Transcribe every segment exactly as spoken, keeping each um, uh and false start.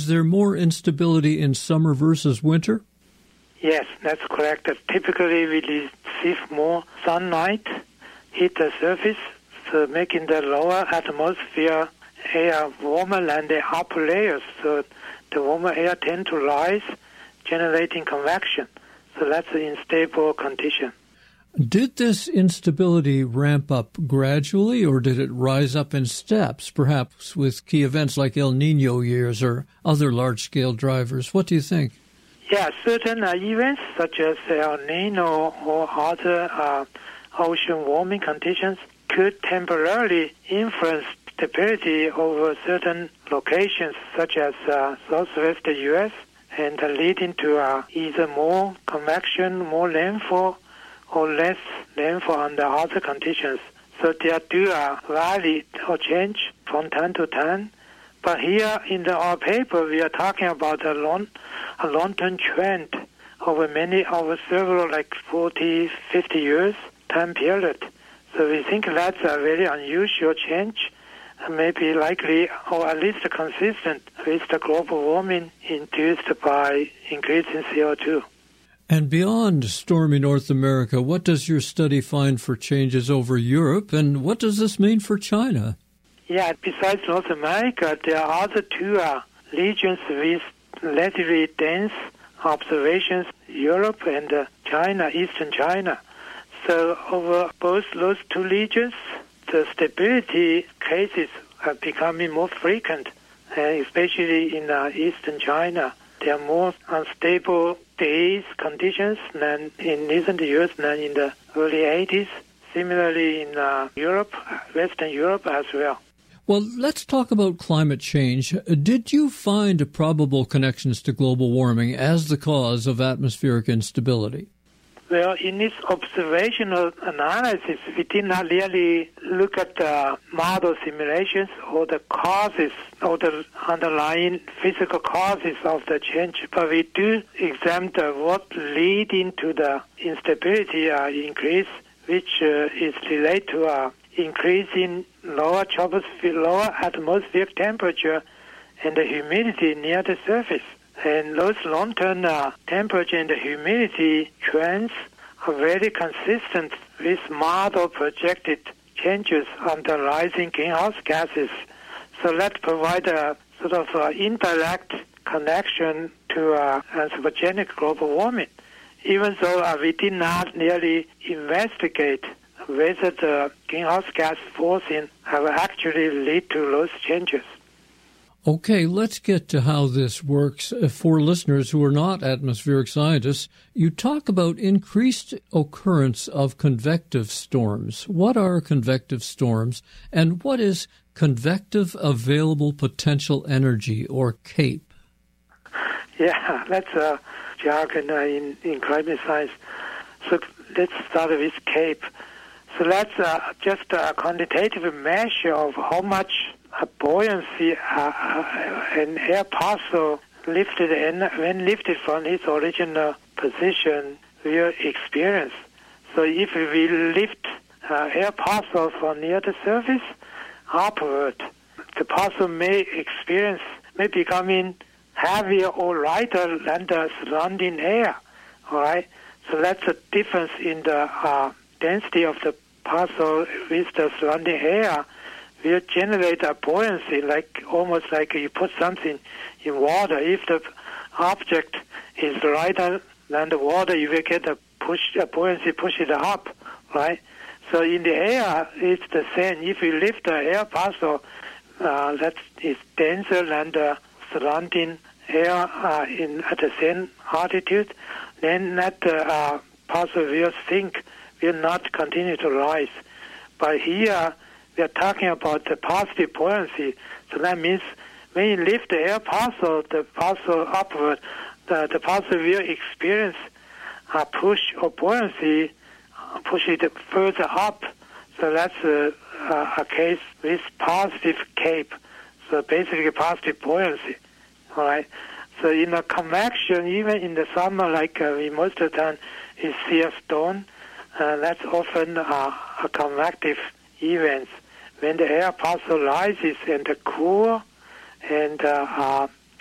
there more instability in summer versus winter? Yes, that's correct. Typically, we receive more sunlight, hit the surface, so making the lower atmosphere air warmer than the upper layers. So the warmer air tend to rise, generating convection. So that's an unstable condition. Did this instability ramp up gradually, or did it rise up in steps, perhaps with key events like El Nino years or other large-scale drivers? What do you think? Yeah, certain uh, events such as El Nino or other uh, ocean warming conditions could temporarily influence stability over certain locations such as uh, southwest U S and uh, leading to uh, either more convection, more rainfall, or less rainfall under other conditions. So there do uh, vary or change from time to time. But here in the, our paper, we are talking about a long, a long-term trend over many, over several, like forty, fifty years time period. So we think that's a very unusual change, maybe likely or at least consistent with the global warming induced by increasing C O two. And beyond stormy North America, what does your study find for changes over Europe, and what does this mean for China? Yeah, besides North America, there are other two uh, regions with relatively dense observations, Europe and uh, China, Eastern China. So over both those two regions, the stability cases are becoming more frequent, uh, especially in uh, Eastern China. There are more unstable days conditions than in recent years than in the early eighties. Similarly in uh, Europe, Western Europe as well. Well, let's talk about climate change. Did you find probable connections to global warming as the cause of atmospheric instability? Well, in this observational analysis, we did not really look at the model simulations or the causes or the underlying physical causes of the change, but we do examine what leading to the instability uh, increase, which uh, is related to uh, increasing lower troposphere, lower atmospheric temperature and the humidity near the surface. And those long-term uh, temperature and the humidity trends are very consistent with model projected changes on the rising greenhouse gases. So that provides a sort of uh, indirect connection to uh, anthropogenic global warming, even though uh, we did not really investigate whether the greenhouse gas forcing have actually led to those changes. Okay, let's get to how this works. For listeners who are not atmospheric scientists, you talk about increased occurrence of convective storms. What are convective storms, and what is convective available potential energy, or CAPE? Yeah, that's a jargon uh, in, in climate science. So let's start with CAPE. So that's uh, just a quantitative measure of how much a buoyancy, uh, uh, an air parcel lifted and when lifted from its original position will experience. So if we lift uh, air parcel from near the surface upward, the parcel may experience, may becoming heavier or lighter than the surrounding air. All right. So that's a difference in the uh, density of the parcel with the surrounding air. Will generate a buoyancy, like almost like you put something in water. If the object is lighter than the water, you will get a push, a buoyancy, push it up, right? So in the air, it's the same. If you lift the air parcel uh, that is denser than the surrounding air uh, in at the same altitude, then that uh, parcel will sink, will not continue to rise. But here, we are talking about the positive buoyancy. So that means when you lift the air parcel, the parcel upward, the, the parcel will experience a push or buoyancy, uh, push it further up. So that's a, a, a case with positive CAPE. So basically positive buoyancy. All right. So in a convection, even in the summer, like uh, we most of the time is see a storm, uh, that's often uh, a convective event. When the air parcel rises and the cool and uh, uh,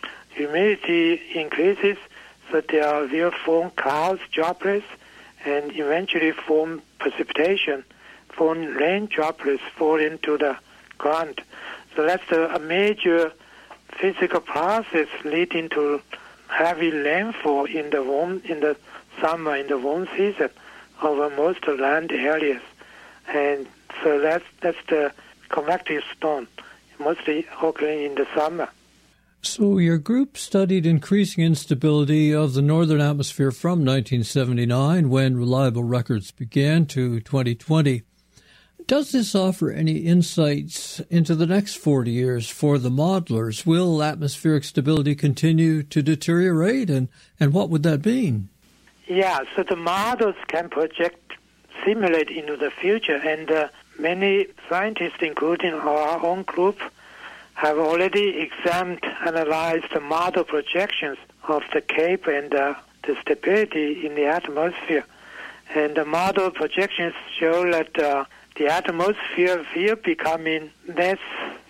humidity increases, so there will form clouds, droplets, and eventually form precipitation, form rain droplets fall into the ground. So that's a, a major physical process leading to heavy rainfall in the warm in the summer, in the warm season, over most land areas. And so that's that's the convective storm, mostly occurring in the summer. So your group studied increasing instability of the northern atmosphere from nineteen seventy-nine, when reliable records began, to twenty twenty. Does this offer any insights into the next forty years for the modelers? Will atmospheric stability continue to deteriorate, and, and what would that mean? Yeah, so the models can project, simulate into the future, and uh, many scientists, including our own group, have already examined, analyzed the model projections of the CAPE and uh, the stability in the atmosphere. And the model projections show that uh, the atmosphere will becoming less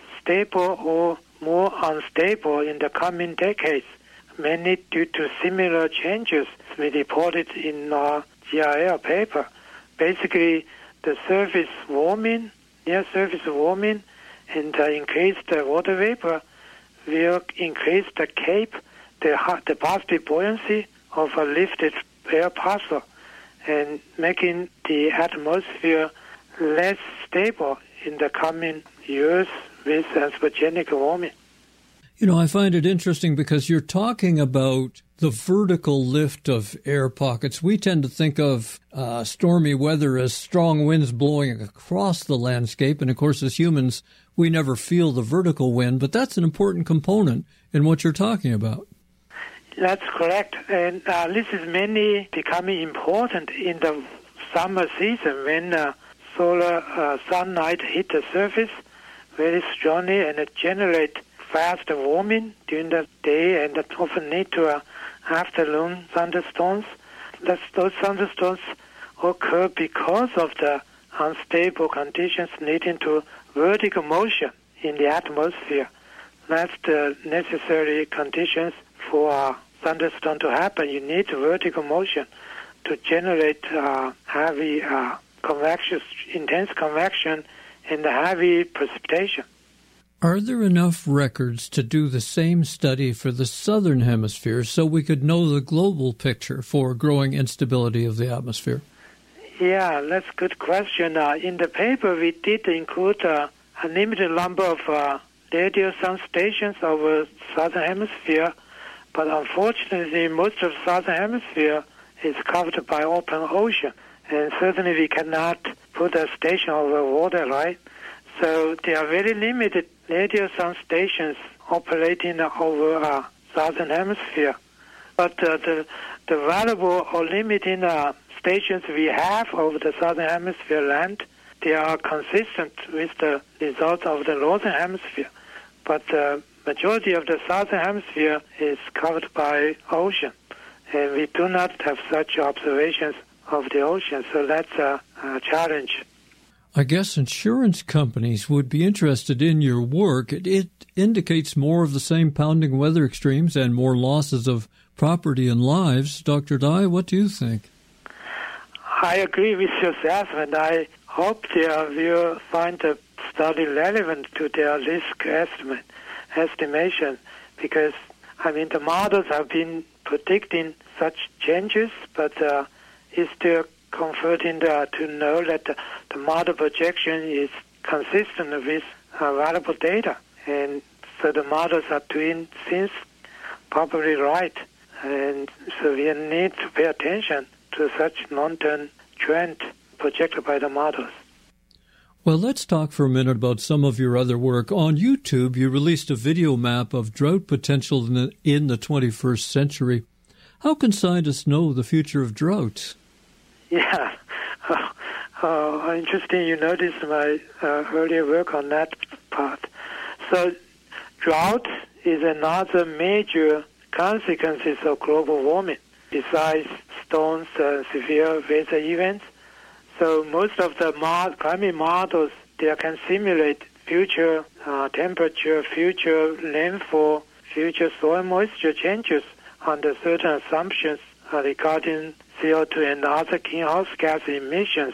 stable or more unstable in the coming decades, mainly due to similar changes we reported in our G R L paper. Basically, the surface warming, near surface warming, and uh, increased uh, water vapor will increase the CAPE, the, the positive buoyancy of a lifted air parcel, and making the atmosphere less stable in the coming years with anthropogenic warming. You know, I find it interesting because you're talking about the vertical lift of air pockets. We tend to think of uh, stormy weather as strong winds blowing across the landscape. And, of course, as humans, we never feel the vertical wind. But that's an important component in what you're talking about. That's correct. And uh, this is mainly becoming important in the summer season when uh, solar uh, sunlight hit the surface very strongly and it generates fast warming during the day, and that often lead to uh, afternoon thunderstorms. That's, those thunderstorms occur because of the unstable conditions leading to vertical motion in the atmosphere. That's the necessary conditions for a thunderstorm to happen. You need vertical motion to generate uh, heavy uh, convection, intense convection, and heavy precipitation. Are there enough records to do the same study for the southern hemisphere so we could know the global picture for growing instability of the atmosphere? Yeah, that's a good question. Uh, in the paper, we did include uh, a limited number of uh, radio sound stations over the southern hemisphere, but unfortunately, most of the southern hemisphere is covered by open ocean, and certainly we cannot put a station over water, right? So there are very limited radio sound stations operating over uh, southern hemisphere. But uh, the, the valuable or limiting uh, stations we have over the southern hemisphere land, they are consistent with the results of the northern hemisphere. But the majority of the southern hemisphere is covered by ocean, and we do not have such observations of the ocean, so that's a, a challenge. I guess insurance companies would be interested in your work. It, it indicates more of the same pounding weather extremes and more losses of property and lives. Doctor Dye, what do you think? I agree with your assessment. I hope they will find the study relevant to their risk estimate, estimation, because, I mean, the models have been predicting such changes, but uh, it's still comforting uh, to know that the, the model projection is consistent with available data. And so the models are doing things probably right. And so we need to pay attention to such long-term trend projected by the models. Well, let's talk for a minute about some of your other work. On YouTube, you released a video map of drought potential in the, in the twenty-first century. How can scientists know the future of droughts? Yeah, uh, uh, interesting you noticed my uh, earlier work on that part. So drought is another major consequences of global warming, besides storms, uh, severe weather events. So most of the mod- climate models, they can simulate future uh, temperature, future rainfall, future soil moisture changes under certain assumptions regarding C O two and other greenhouse gas emissions.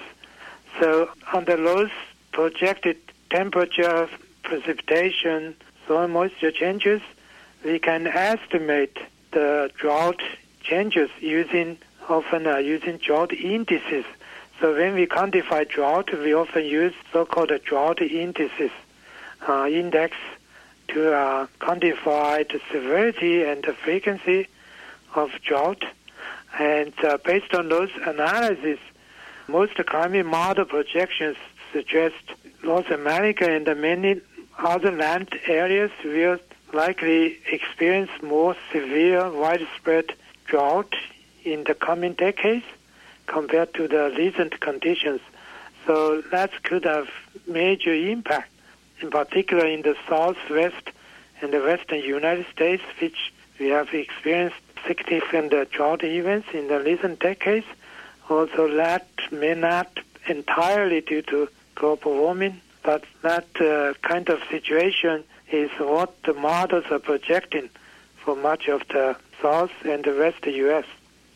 So under those projected temperature, precipitation, soil moisture changes, we can estimate the drought changes using often uh, using drought indices. So when we quantify drought, we often use so-called drought indices uh, index to uh, quantify the severity and the frequency of drought. And uh, based on those analyses, most climate model projections suggest North America and many other land areas will likely experience more severe, widespread drought in the coming decades compared to the recent conditions. So that could have major impact, in particular in the southwest and the western United States, which we have experienced significant drought events in the recent decades. Also, that may not entirely due to global warming, but that uh, kind of situation is what the models are projecting for much of the south and the west U S.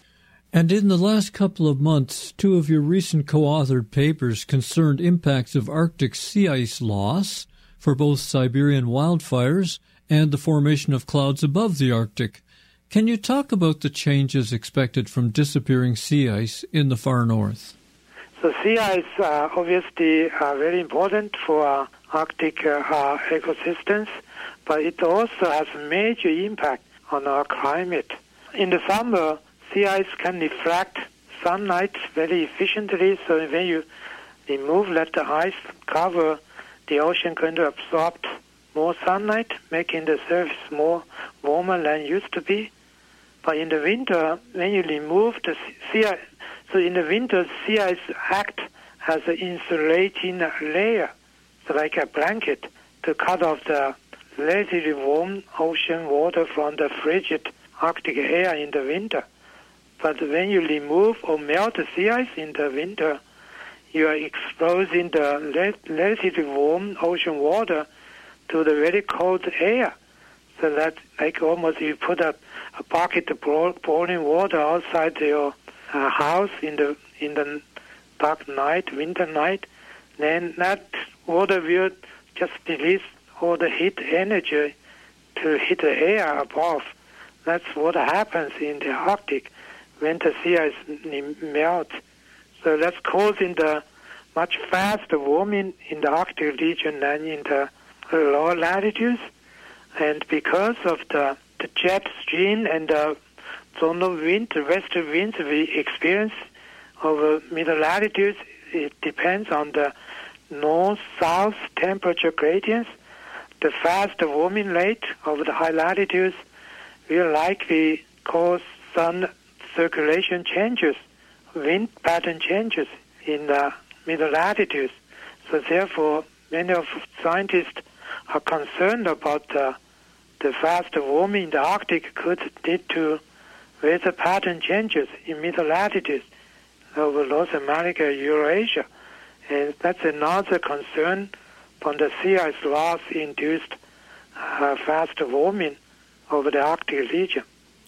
And in the last couple of months, two of your recent co-authored papers concerned impacts of Arctic sea ice loss for both Siberian wildfires and the formation of clouds above the Arctic. Can you talk about the changes expected from disappearing sea ice in the far north? So sea ice uh, obviously are very important for uh, Arctic uh, uh, ecosystems, but it also has a major impact on our climate. In the summer, sea ice can reflect sunlight very efficiently, so when you remove, let the ice cover, the ocean going to absorb more sunlight, making the surface more warmer than it used to be. But in the winter, when you remove the sea ice, so in the winter, sea ice act as an insulating layer, so like a blanket, to cut off the relatively warm ocean water from the frigid Arctic air in the winter. But when you remove or melt the sea ice in the winter, you are exposing the relatively warm ocean water to the very cold air. So that like almost you put a, a bucket of boiling water outside your uh, house in the in the dark night, winter night, then that water will just release all the heat energy to hit the air above. That's what happens in the Arctic when the sea ice melts. So that's causing the much faster warming in the Arctic region than in the lower latitudes. And because of the, the jet stream and the zonal wind, the western winds we experience over middle latitudes, it depends on the north-south temperature gradients. The faster warming rate over the high latitudes will likely cause sun circulation changes, wind pattern changes in the middle latitudes. So therefore, many of scientists are concerned about uh, the faster warming in the Arctic could lead to weather pattern changes in middle latitudes over North America, Eurasia. And that's another concern from the sea ice loss induced uh, faster warming over the Arctic region.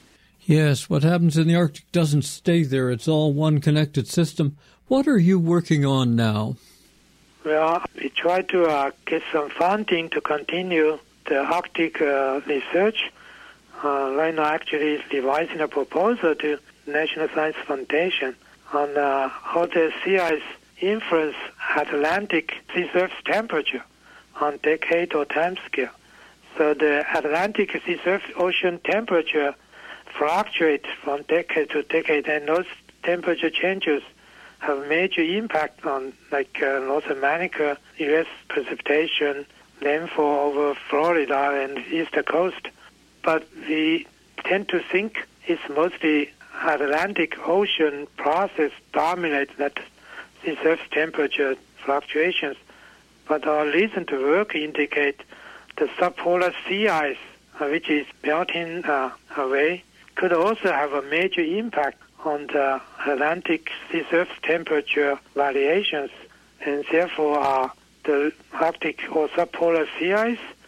Yes, what happens in the Arctic doesn't stay there. It's all one connected system. What are you working on now? Well, we try to uh, get some funding to continue the Arctic uh, research. Uh, right now, actually, revising a proposal to National Science Foundation on uh, how the sea ice influence Atlantic sea surface temperature on decade or time scale. So the Atlantic sea surface ocean temperature fluctuates from decade to decade, and those temperature changes have major impact on like uh, North America, U S precipitation, rainfall over Florida and eastern coast. But we tend to think it's mostly Atlantic Ocean process dominates that sea surface temperature fluctuations. But our recent work indicate the subpolar sea ice, uh, which is melting uh, away, could also have a major impact on the Atlantic sea surface temperature variations, and therefore uh, the Arctic or subpolar sea ice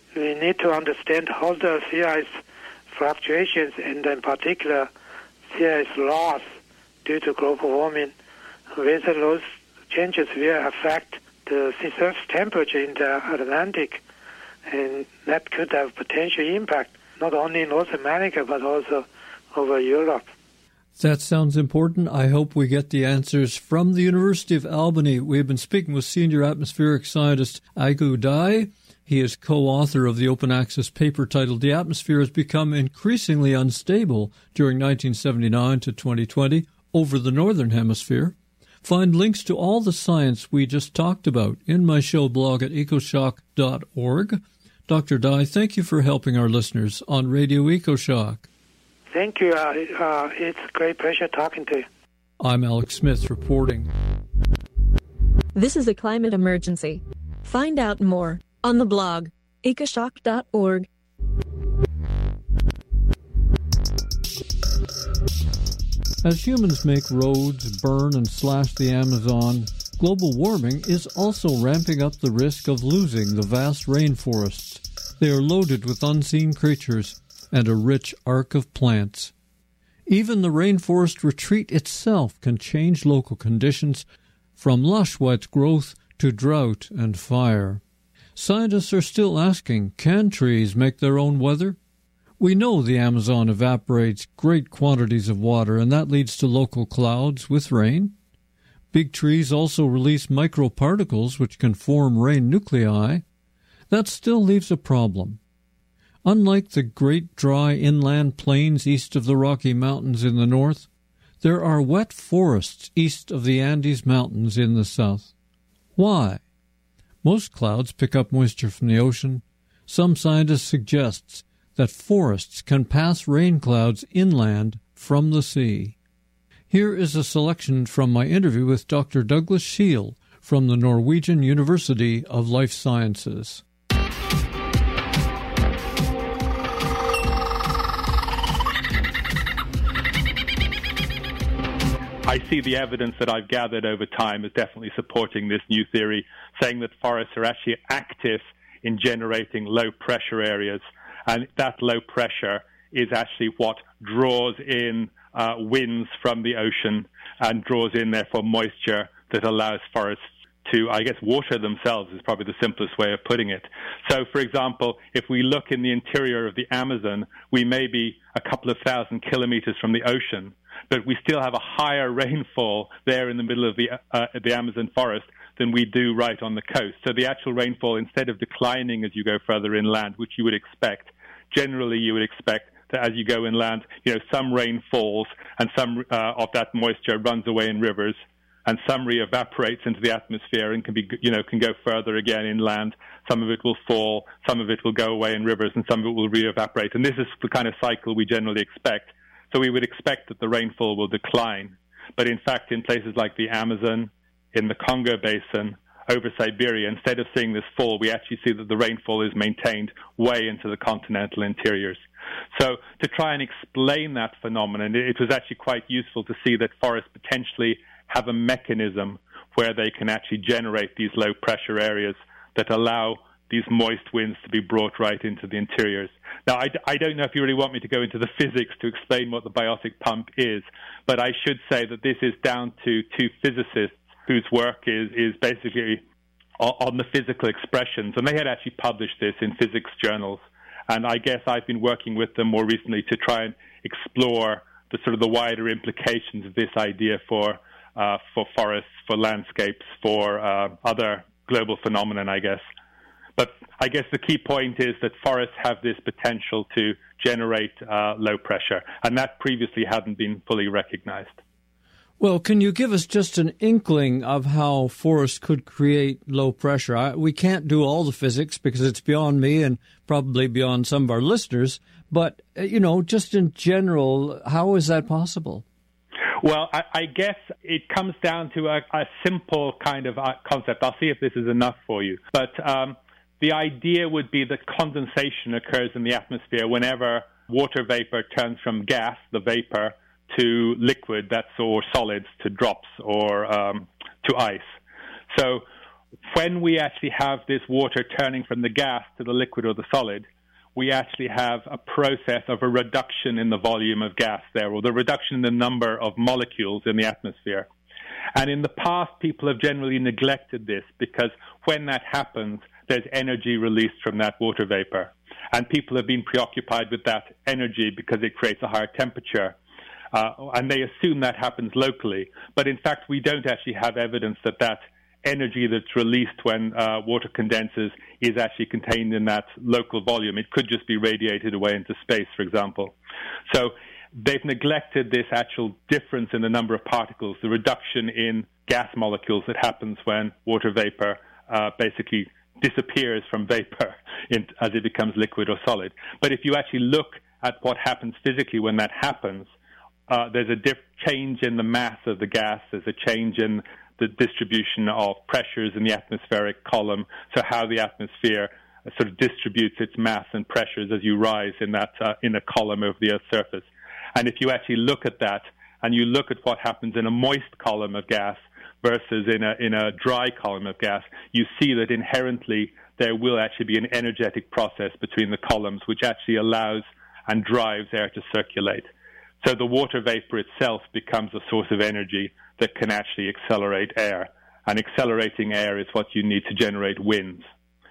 we need to understand how the sea ice fluctuations, and in particular sea ice loss due to global warming, whether those changes will affect the sea surface temperature in the Atlantic, and that could have potential impact not only in North America but also over Europe. That sounds important. I hope we get the answers from the University of Albany. We have been speaking with senior atmospheric scientist Aigu Dai. He is co-author of the open access paper titled "The Atmosphere Has Become Increasingly Unstable During nineteen seventy-nine to twenty twenty Over the Northern Hemisphere." Find links to all the science we just talked about in my show blog at ecoshock dot org. Doctor Dai, thank you for helping our listeners on Radio EcoShock. Thank you. Uh, uh, it's a great pleasure talking to you. I'm Alex Smith reporting. This is a climate emergency. Find out more on the blog ecoshock dot org. As humans make roads, burn and slash the Amazon, global warming is also ramping up the risk of losing the vast rainforests. They are loaded with unseen creatures and a rich arc of plants. Even the rainforest retreat itself can change local conditions from lush wet growth to drought and fire. Scientists are still asking, can trees make their own weather? We know the Amazon evaporates great quantities of water, and that leads to local clouds with rain. Big trees also release microparticles which can form rain nuclei. That still leaves a problem. Unlike the great dry inland plains east of the Rocky Mountains in the north, there are wet forests east of the Andes Mountains in the south. Why? Most clouds pick up moisture from the ocean. Some scientists suggest that forests can pass rain clouds inland from the sea. Here is a selection from my interview with Doctor Douglas Scheel from the Norwegian University of Life Sciences. I see the evidence that I've gathered over time is definitely supporting this new theory, saying that forests are actually active in generating low-pressure areas. And that low pressure is actually what draws in uh, winds from the ocean and draws in, therefore, moisture that allows forests to, I guess, water themselves is probably the simplest way of putting it. So, for example, if we look in the interior of the Amazon, we may be a couple of thousand kilometers from the ocean, but we still have a higher rainfall there in the middle of the, uh, the Amazon forest than we do right on the coast. So the actual rainfall, instead of declining as you go further inland, which you would expect, generally you would expect that as you go inland, you know, some rain falls and some uh, of that moisture runs away in rivers, and some re-evaporates into the atmosphere and can be, you know, can go further again inland. Some of it will fall, some of it will go away in rivers, and some of it will re-evaporate. And this is the kind of cycle we generally expect. So we would expect that the rainfall will decline. But in fact, in places like the Amazon, in the Congo Basin, over Siberia, instead of seeing this fall, we actually see that the rainfall is maintained way into the continental interiors. So to try and explain that phenomenon, it was actually quite useful to see that forests potentially have a mechanism where they can actually generate these low-pressure areas that allow these moist winds to be brought right into the interiors. Now, I, I don't know if you really want me to go into the physics to explain what the biotic pump is, but I should say that this is down to two physicists whose work is, is basically on the physical expressions. And they had actually published this in physics journals. And I guess I've been working with them more recently to try and explore the sort of the wider implications of this idea for uh, for forests, for landscapes, for uh, other global phenomenon, I guess. But I guess the key point is that forests have this potential to generate uh, low pressure, and that previously hadn't been fully recognized. Well, can you give us just an inkling of how forests could create low pressure? I, we can't do all the physics because it's beyond me and probably beyond some of our listeners, but, you know, just in general, how is that possible? Well, I, I guess it comes down to a, a simple kind of concept. I'll see if this is enough for you. But um, the idea would be that condensation occurs in the atmosphere whenever water vapor turns from gas, the vapor, to liquid, that's or solids, to drops or um, to ice. So when we actually have this water turning from the gas to the liquid or the solid, we actually have a process of a reduction in the volume of gas there, or the reduction in the number of molecules in the atmosphere. And in the past, people have generally neglected this because when that happens, there's energy released from that water vapor. And people have been preoccupied with that energy because it creates a higher temperature. Uh, and they assume that happens locally. But in fact, we don't actually have evidence that that energy that's released when uh, water condenses is actually contained in that local volume. It could just be radiated away into space, for example. So they've neglected this actual difference in the number of particles, the reduction in gas molecules that happens when water vapor uh, basically disappears from vapor in, as it becomes liquid or solid. But if you actually look at what happens physically when that happens, uh, there's a diff- change in the mass of the gas, there's a change in the distribution of pressures in the atmospheric column, so how the atmosphere sort of distributes its mass and pressures as you rise in that uh, in a column over the Earth's surface. And if you actually look at that, and you look at what happens in a moist column of gas versus in a in a dry column of gas, you see that inherently there will actually be an energetic process between the columns, which actually allows and drives air to circulate. So the water vapor itself becomes a source of energy that can actually accelerate air. And accelerating air is what you need to generate winds.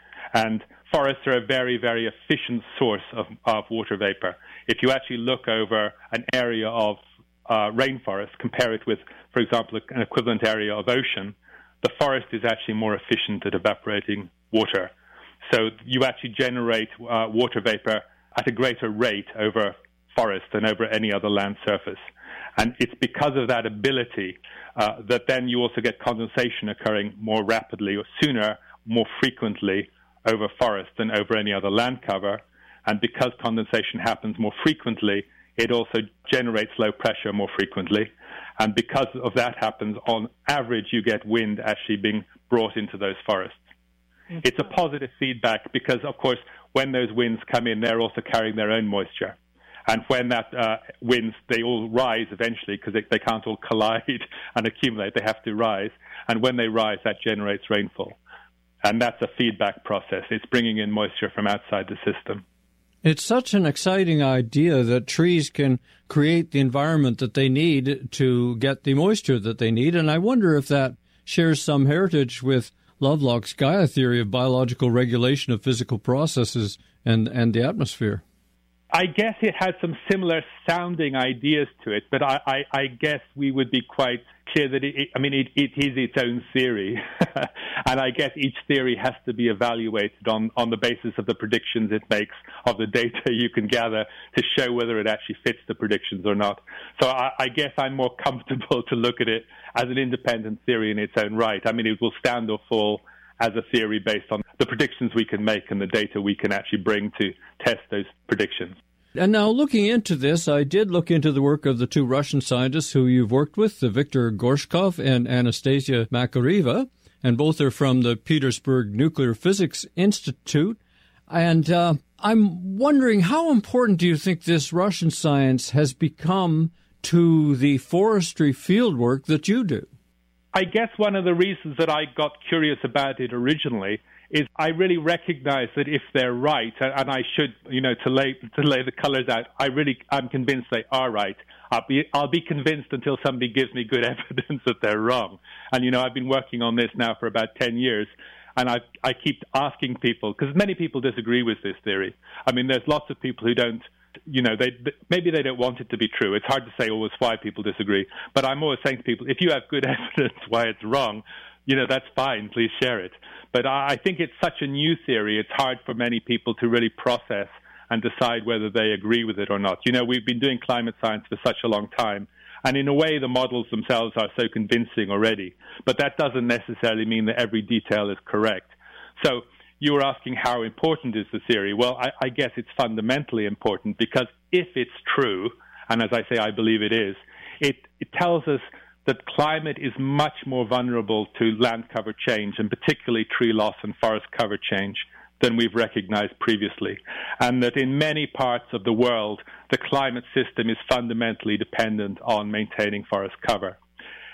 And forests are a very, very efficient source of, of water vapor. If you actually look over an area of uh, rainforest, compare it with, for example, an equivalent area of ocean, the forest is actually more efficient at evaporating water. So you actually generate uh, water vapor at a greater rate over forest than over any other land surface. And it's because of that ability uh, that then you also get condensation occurring more rapidly or sooner, more frequently over forest than over any other land cover. And because condensation happens more frequently, it also generates low pressure more frequently. And because of that happens, on average, you get wind actually being brought into those forests. Mm-hmm. It's a positive feedback because, of course, when those winds come in, they're also carrying their own moisture. And when that uh, winds, they all rise eventually because they, they can't all collide and accumulate. They have to rise. And when they rise, that generates rainfall. And that's a feedback process. It's bringing in moisture from outside the system. It's such an exciting idea that trees can create the environment that they need to get the moisture that they need. And I wonder if that shares some heritage with Lovelock's Gaia theory of biological regulation of physical processes and, and the atmosphere. I guess it has some similar sounding ideas to it, but I, I, I guess we would be quite clear that it, it I mean, it, it is its own theory. And I guess each theory has to be evaluated on, on the basis of the predictions it makes, of the data you can gather to show whether it actually fits the predictions or not. So I, I guess I'm more comfortable to look at it as an independent theory in its own right. I mean, it will stand or fall as a theory based on the predictions we can make and the data we can actually bring to test those predictions. And now, looking into this, I did look into the work of the two Russian scientists who you've worked with, Viktor Gorshkov and Anastasia Makareva, and both are from the Petersburg Nuclear Physics Institute. And uh, I'm wondering, how important do you think this Russian science has become to the forestry fieldwork that you do? I guess one of the reasons that I got curious about it originally is I really recognize that if they're right, and I should, you know, to lay to lay the colors out, I really, I'm convinced they are right. I'll be, I'll be convinced until somebody gives me good evidence that they're wrong. And, you know, I've been working on this now for about ten years, and I, I keep asking people, because many people disagree with this theory. I mean, there's lots of people who don't, you know, they, maybe they don't want it to be true. It's hard to say always why people disagree. But I'm always saying to people, if you have good evidence why it's wrong, you know, that's fine. Please share it. But I think it's such a new theory, it's hard for many people to really process and decide whether they agree with it or not. You know, we've been doing climate science for such a long time, and in a way the models themselves are so convincing already. But that doesn't necessarily mean that every detail is correct. So you were asking how important is the theory. Well, I, I guess it's fundamentally important because if it's true, and as I say, I believe it is, it, it tells us that climate is much more vulnerable to land cover change, and particularly tree loss and forest cover change, than we've recognized previously. And that in many parts of the world, the climate system is fundamentally dependent on maintaining forest cover.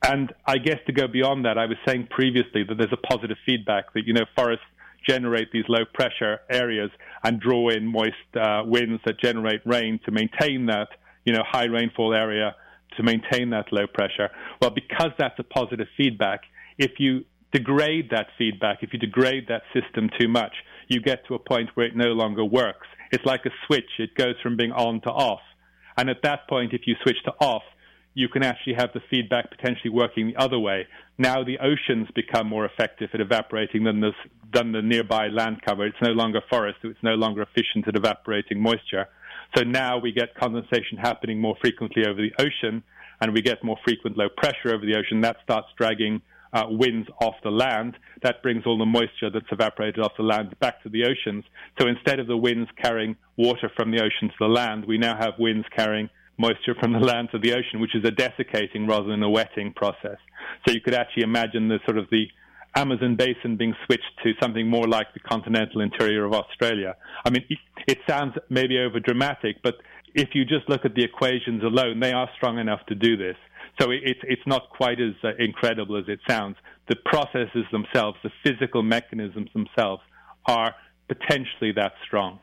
And I guess to go beyond that, I was saying previously that there's a positive feedback that, you know, forests generate these low-pressure areas and draw in moist uh, winds that generate rain to maintain that, you know, high rainfall area, to maintain that low pressure. Well, because that's a positive feedback, if you degrade that feedback, if you degrade that system too much, you get to a point where it no longer works. It's like a switch. It goes from being on to off. And at that point, if you switch to off, you can actually have the feedback potentially working the other way. Now the oceans become more effective at evaporating than the, than the nearby land cover. It's no longer forest, so it's no longer efficient at evaporating moisture. So now we get condensation happening more frequently over the ocean, and we get more frequent low pressure over the ocean. That starts dragging uh, winds off the land. That brings all the moisture that's evaporated off the land back to the oceans. So instead of the winds carrying water from the ocean to the land, we now have winds carrying moisture from the land to the ocean, which is a desiccating rather than a wetting process. So you could actually imagine the sort of the Amazon basin being switched to something more like the continental interior of Australia. I mean, it, it sounds maybe over dramatic, but if you just look at the equations alone, they are strong enough to do this. So it, it's it's not quite as uh, incredible as it sounds. The processes themselves, the physical mechanisms themselves, are potentially that strong.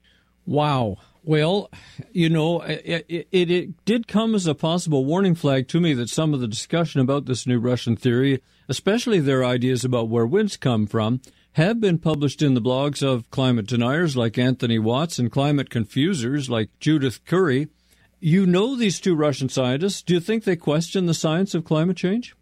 Wow. Well, you know, it, it, it did come as a possible warning flag to me that some of the discussion about this new Russian theory, especially their ideas about where winds come from, have been published in the blogs of climate deniers like Anthony Watts and climate confusers like Judith Curry. You know these two Russian scientists. Do you think they question the science of climate change?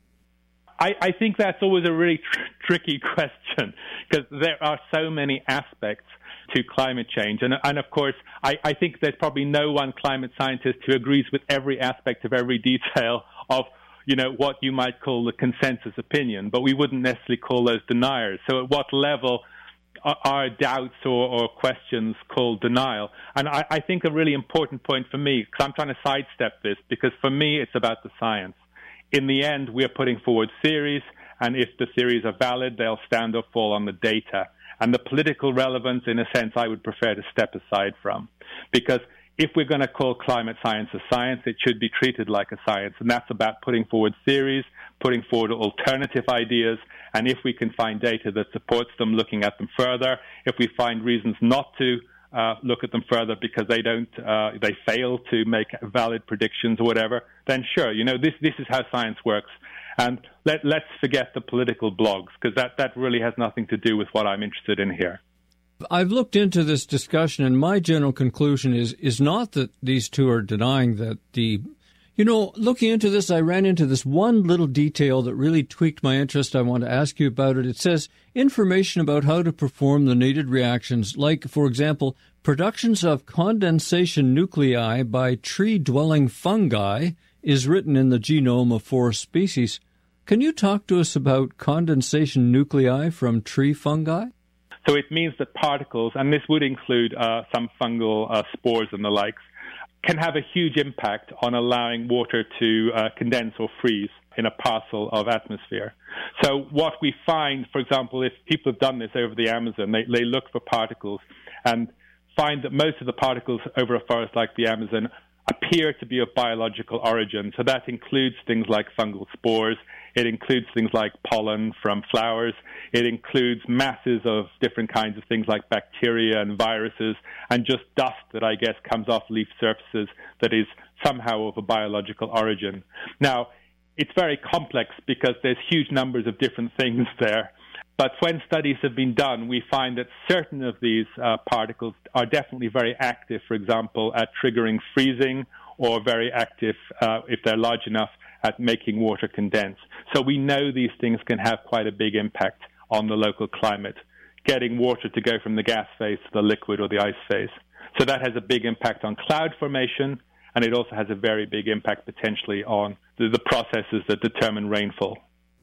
I, I think that's always a really tr- tricky question because there are so many aspects to climate change. And, and of course, I, I think there's probably no one climate scientist who agrees with every aspect of every detail of, you know, what you might call the consensus opinion, but we wouldn't necessarily call those deniers. So at what level are, are doubts or, or questions called denial? And I, I think a really important point for me, because I'm trying to sidestep this, because for me it's about the science. In the end, we're putting forward theories, and if the theories are valid, they'll stand or fall on the data. And the political relevance, in a sense, I would prefer to step aside from. Because if we're going to call climate science a science, it should be treated like a science. And that's about putting forward theories, putting forward alternative ideas. And if we can find data that supports them, looking at them further. If we find reasons not to uh, look at them further because they don't, uh, they fail to make valid predictions or whatever, then sure, you know, this, this is how science works. And let, let's forget the political blogs, because that, that really has nothing to do with what I'm interested in here. I've looked into this discussion, and my general conclusion is is not that these two are denying that the... You know, looking into this, I ran into this one little detail that really tweaked my interest. I want to ask you about it. It says information about how to perform the needed reactions, like, for example, productions of condensation nuclei by tree-dwelling fungi is written in the genome of forest species. Can you talk to us about condensation nuclei from tree fungi? So it means that particles, and this would include uh, some fungal uh, spores and the likes, can have a huge impact on allowing water to uh, condense or freeze in a parcel of atmosphere. So what we find, for example, if people have done this over the Amazon, they, they look for particles and find that most of the particles over a forest like the Amazon appear to be of biological origin. So that includes things like fungal spores. It includes things like pollen from flowers. It includes masses of different kinds of things like bacteria and viruses, and just dust that I guess comes off leaf surfaces that is somehow of a biological origin. Now, it's very complex because there's huge numbers of different things there. But when studies have been done, we find that certain of these uh, particles are definitely very active, for example, at triggering freezing, or very active, uh, if they're large enough, at making water condense. So we know these things can have quite a big impact on the local climate, getting water to go from the gas phase to the liquid or the ice phase. So that has a big impact on cloud formation, and it also has a very big impact potentially on the, the processes that determine rainfall.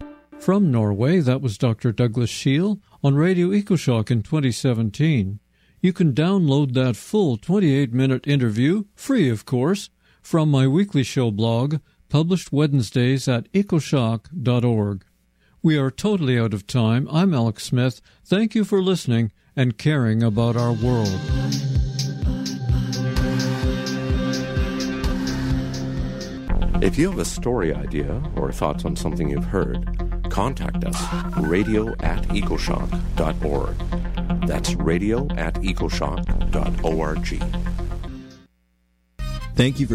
From Norway, that was Doctor Douglas Scheel on Radio EcoShock in twenty seventeen. You can download that full twenty-eight minute interview, free of course, from my weekly show blog, published Wednesdays at ecoshock dot org. We are totally out of time. I'm Alex Smith. Thank you for listening and caring about our world. If you have a story idea or thoughts on something you've heard, contact us, radio at ecoshock dot org. That's radio at ecoshock dot org. Thank you for